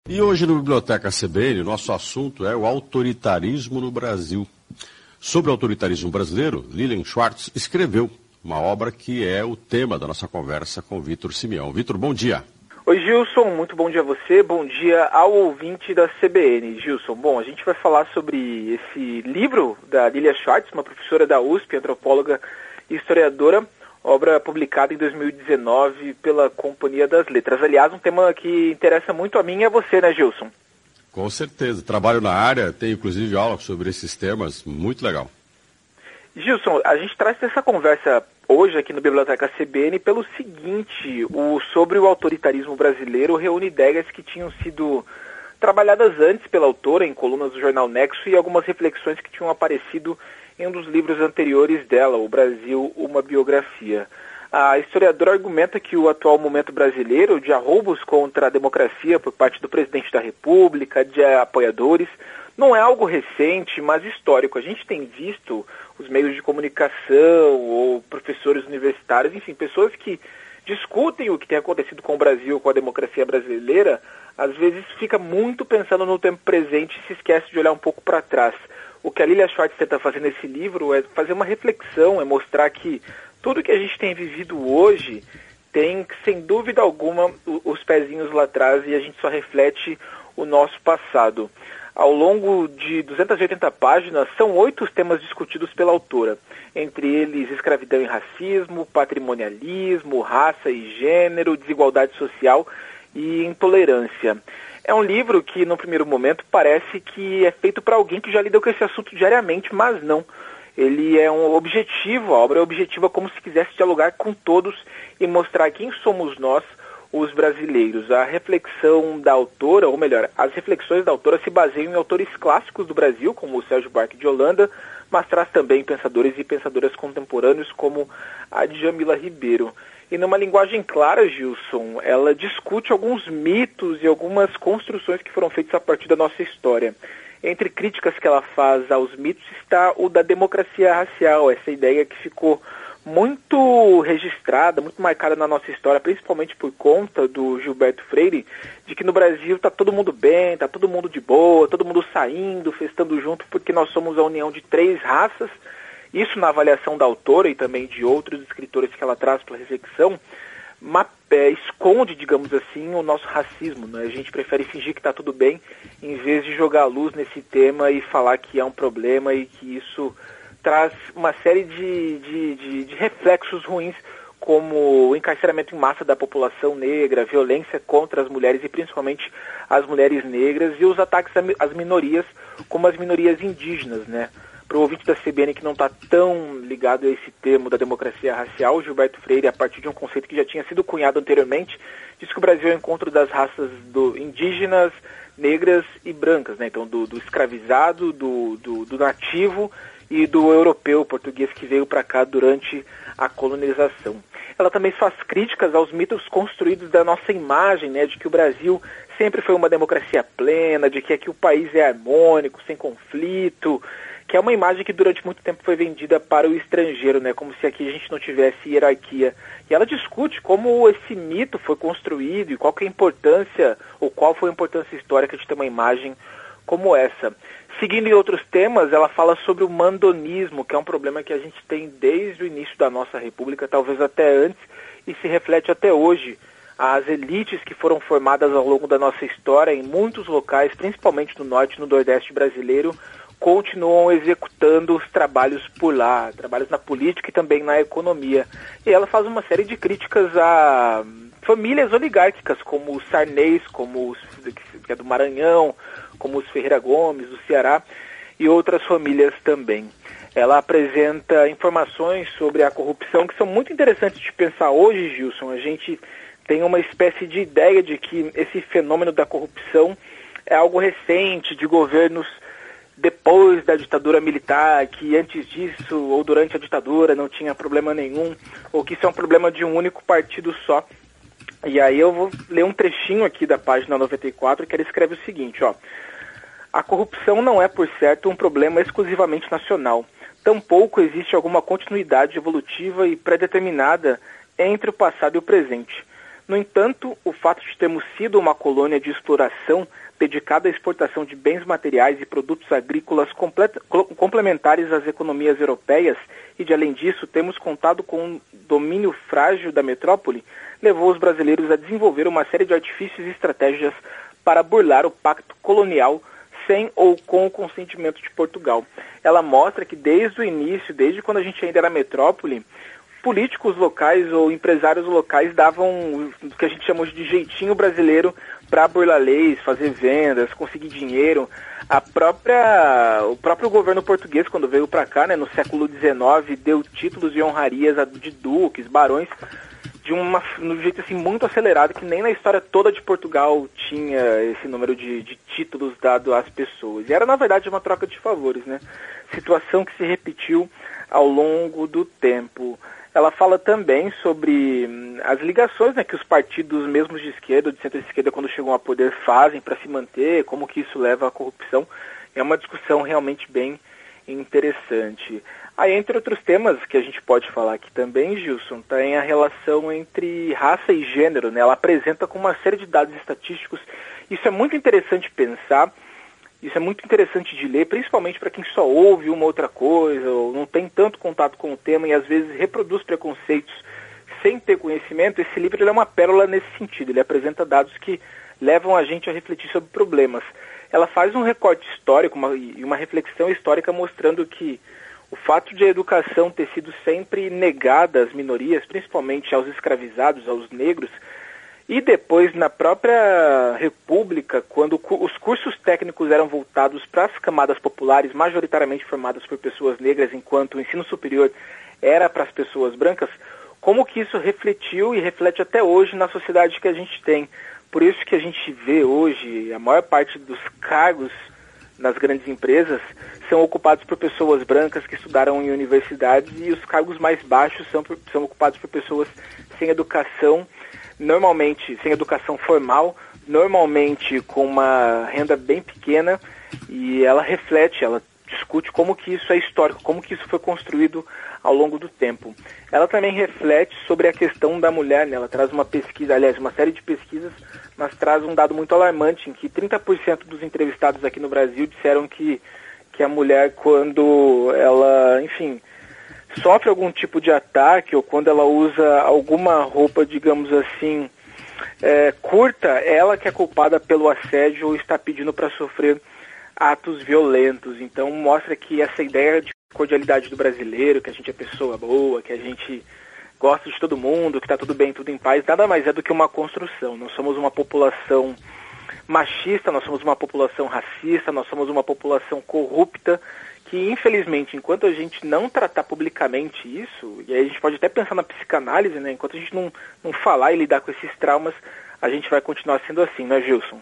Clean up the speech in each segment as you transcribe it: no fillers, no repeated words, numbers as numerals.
E hoje no Biblioteca CBN, nosso assunto é o autoritarismo no Brasil. Sobre o autoritarismo brasileiro, Lilian Schwartz escreveu uma obra que é o tema da nossa conversa com Vitor Simeão. Vitor, bom dia. Oi, Gilson, muito bom dia a você, bom dia ao ouvinte da CBN. Gilson, bom, a gente vai falar sobre esse livro da Lilian Schwartz, uma professora da USP, antropóloga e historiadora, obra publicada em 2019 pela Companhia das Letras. Aliás, um tema que interessa muito a mim e a você, né, Gilson? Com certeza. Trabalho na área, tenho inclusive aula sobre esses temas, muito legal. Gilson, a gente traz essa conversa hoje aqui no Biblioteca CBN pelo seguinte, sobre o autoritarismo brasileiro reúne ideias que tinham sido trabalhadas antes pela autora em colunas do jornal Nexo e algumas reflexões que tinham aparecido em um dos livros anteriores dela, O Brasil, uma biografia. A historiadora argumenta que o atual momento brasileiro de arroubos contra a democracia por parte do presidente da República, de apoiadores, não é algo recente, mas histórico. A gente tem visto os meios de comunicação ou professores universitários, enfim, pessoas que discutem o que tem acontecido com o Brasil, com a democracia brasileira, às vezes fica muito pensando no tempo presente e se esquece de olhar um pouco para trás. O que a Lilian Schwartz tenta fazer nesse livro é fazer uma reflexão, é mostrar que tudo que a gente tem vivido hoje tem, sem dúvida alguma, os pezinhos lá atrás e a gente só reflete o nosso passado. Ao longo de 280 páginas, são 8 os temas discutidos pela autora, entre eles escravidão e racismo, patrimonialismo, raça e gênero, desigualdade social e intolerância. É um livro que, no primeiro momento, parece que é feito para alguém que já lida com esse assunto diariamente, mas não. Ele é um objetivo, a obra é objetiva como se quisesse dialogar com todos e mostrar quem somos nós, os brasileiros. A reflexão da autora, ou melhor, as reflexões da autora se baseiam em autores clássicos do Brasil, como o Sérgio Buarque de Holanda, mas traz também pensadores e pensadoras contemporâneos como a Djamila Ribeiro. E numa linguagem clara, Gilson, ela discute alguns mitos e algumas construções que foram feitas a partir da nossa história. Entre críticas que ela faz aos mitos está o da democracia racial, essa ideia que ficou muito registrada, muito marcada na nossa história, principalmente por conta do Gilberto Freire, de que no Brasil está todo mundo bem, está todo mundo de boa, todo mundo saindo, festando junto, porque nós somos a união de 3 raças. Isso na avaliação da autora e também de outros escritores que ela traz para reflexão, esconde, digamos assim, o nosso racismo, né? A gente prefere fingir que está tudo bem, em vez de jogar a luz nesse tema e falar que é um problema e que isso traz uma série de reflexos ruins, como o encarceramento em massa da população negra, violência contra as mulheres e principalmente as mulheres negras e os ataques às minorias, como as minorias indígenas, né? Para o ouvinte da CBN que não está tão ligado a esse termo da democracia racial, Gilberto Freire, a partir de um conceito que já tinha sido cunhado anteriormente, diz que o Brasil é o encontro das raças indígenas, negras e brancas, né? Então do escravizado, do nativo e do europeu português que veio para cá durante a colonização. Ela também faz críticas aos mitos construídos da nossa imagem, né, de que o Brasil sempre foi uma democracia plena, de que aqui o país é harmônico, sem conflito, que é uma imagem que durante muito tempo foi vendida para o estrangeiro, né, como se aqui a gente não tivesse hierarquia. E ela discute como esse mito foi construído e qual que é a importância, ou qual foi a importância histórica de ter uma imagem como essa. Seguindo em outros temas, ela fala sobre o mandonismo, que é um problema que a gente tem desde o início da nossa república, talvez até antes, e se reflete até hoje. As elites que foram formadas ao longo da nossa história em muitos locais, principalmente no norte e no nordeste brasileiro, continuam executando os trabalhos por lá, trabalhos na política e também na economia. E ela faz uma série de críticas a famílias oligárquicas, como os Sarneys, como os que é do Maranhão, como os Ferreira Gomes, do Ceará, e outras famílias também. Ela apresenta informações sobre a corrupção que são muito interessantes de pensar hoje, Gilson. A gente tem uma espécie de ideia de que esse fenômeno da corrupção é algo recente, de governos depois da ditadura militar, que antes disso ou durante a ditadura não tinha problema nenhum, ou que isso é um problema de um único partido só. E aí eu vou ler um trechinho aqui da página 94, que ela escreve o seguinte, ó: a corrupção não é, por certo, um problema exclusivamente nacional. Tampouco existe alguma continuidade evolutiva e pré-determinada entre o passado e o presente. No entanto, o fato de termos sido uma colônia de exploração dedicada à exportação de bens materiais e produtos agrícolas complementares às economias europeias e, de além disso, termos contado com um domínio frágil da metrópole, levou os brasileiros a desenvolver uma série de artifícios e estratégias para burlar o pacto colonial sem ou com o consentimento de Portugal. Ela mostra que desde o início, desde quando a gente ainda era metrópole, políticos locais ou empresários locais davam o que a gente chamou de jeitinho brasileiro para burlar leis, fazer vendas, conseguir dinheiro. O próprio governo português, quando veio para cá, né, no século XIX, deu títulos e honrarias de duques, barões, de um jeito assim muito acelerado, que nem na história toda de Portugal tinha esse número de títulos dado às pessoas. E era, na verdade, uma troca de favores, né? Situação que se repetiu ao longo do tempo. Ela fala também sobre as ligações, né, que os partidos mesmo de esquerda, de centro-esquerda, quando chegam ao poder, fazem para se manter, como que isso leva à corrupção. É uma discussão realmente bem interessante. Aí, entre outros temas que a gente pode falar aqui também, Gilson, tem a relação entre raça e gênero, né? Ela apresenta com uma série de dados estatísticos. Isso é muito interessante pensar, isso é muito interessante de ler, principalmente para quem só ouve uma outra coisa, ou não tem tanto contato com o tema e às vezes reproduz preconceitos sem ter conhecimento. Esse livro ele é uma pérola nesse sentido, ele apresenta dados que levam a gente a refletir sobre problemas. Ela faz um recorte histórico e uma reflexão histórica mostrando que o fato de a educação ter sido sempre negada às minorias, principalmente aos escravizados, aos negros, e depois na própria República, quando os cursos técnicos eram voltados para as camadas populares, majoritariamente formadas por pessoas negras, enquanto o ensino superior era para as pessoas brancas, como que isso refletiu e reflete até hoje na sociedade que a gente tem. Por isso que a gente vê hoje a maior parte dos cargos nas grandes empresas são ocupados por pessoas brancas que estudaram em universidades, e os cargos mais baixos são ocupados por pessoas sem educação, normalmente sem educação formal, normalmente com uma renda bem pequena, e ela discute como que isso é histórico, como que isso foi construído ao longo do tempo. Ela também reflete sobre a questão da mulher, né? Ela traz uma pesquisa, aliás, uma série de pesquisas, mas traz um dado muito alarmante, em que 30% dos entrevistados aqui no Brasil disseram que a mulher, quando ela, enfim, sofre algum tipo de ataque, ou quando ela usa alguma roupa, digamos assim, curta, ela que é culpada pelo assédio ou está pedindo para sofrer atos violentos. Então mostra que essa ideia de cordialidade do brasileiro, que a gente é pessoa boa, que a gente gosta de todo mundo, que está tudo bem, tudo em paz, nada mais é do que uma construção. Nós somos uma população machista, nós somos uma população racista, nós somos uma população corrupta, que infelizmente, enquanto a gente não tratar publicamente isso, e aí a gente pode até pensar na psicanálise, né? Enquanto a gente não falar e lidar com esses traumas, a gente vai continuar sendo assim, né, Gilson?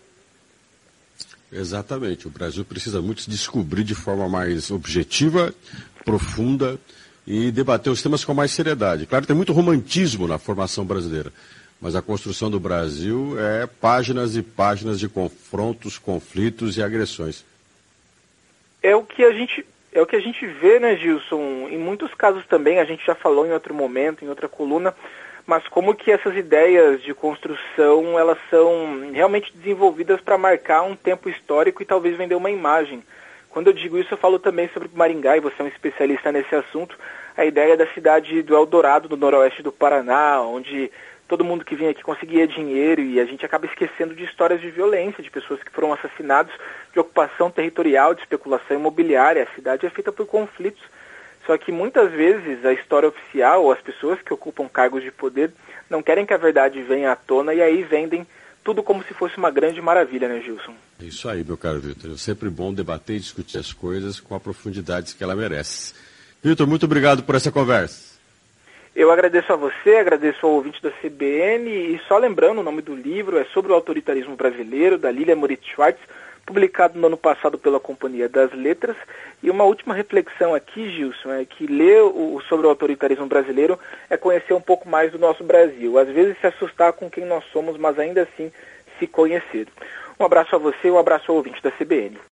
Exatamente. O Brasil precisa muito se descobrir de forma mais objetiva, profunda, e debater os temas com mais seriedade. Claro, tem muito romantismo na formação brasileira, mas a construção do Brasil é páginas e páginas de confrontos, conflitos e agressões. É o que a gente vê, né, Gilson? Em muitos casos também, a gente já falou em outro momento, em outra coluna, mas como que essas ideias de construção, elas são realmente desenvolvidas para marcar um tempo histórico e talvez vender uma imagem. Quando eu digo isso, eu falo também sobre Maringá, e você é um especialista nesse assunto, a ideia da cidade do Eldorado, do noroeste do Paraná, onde todo mundo que vinha aqui conseguia dinheiro, e a gente acaba esquecendo de histórias de violência, de pessoas que foram assassinadas, de ocupação territorial, de especulação imobiliária. A cidade é feita por conflitos. Só que muitas vezes a história oficial, ou as pessoas que ocupam cargos de poder, não querem que a verdade venha à tona, e aí vendem tudo como se fosse uma grande maravilha, né, Gilson? É isso aí, meu caro Vitor. É sempre bom debater e discutir as coisas com a profundidade que ela merece. Vitor, muito obrigado por essa conversa. Eu agradeço a você, agradeço ao ouvinte da CBN, e só lembrando, o nome do livro é Sobre o Autoritarismo Brasileiro, da Lilia Moritz Schwartz, publicado no ano passado pela Companhia das Letras. E uma última reflexão aqui, Gilson, é que ler sobre o autoritarismo brasileiro é conhecer um pouco mais do nosso Brasil. Às vezes se assustar com quem nós somos, mas ainda assim se conhecer. Um abraço a você e um abraço ao ouvinte da CBN.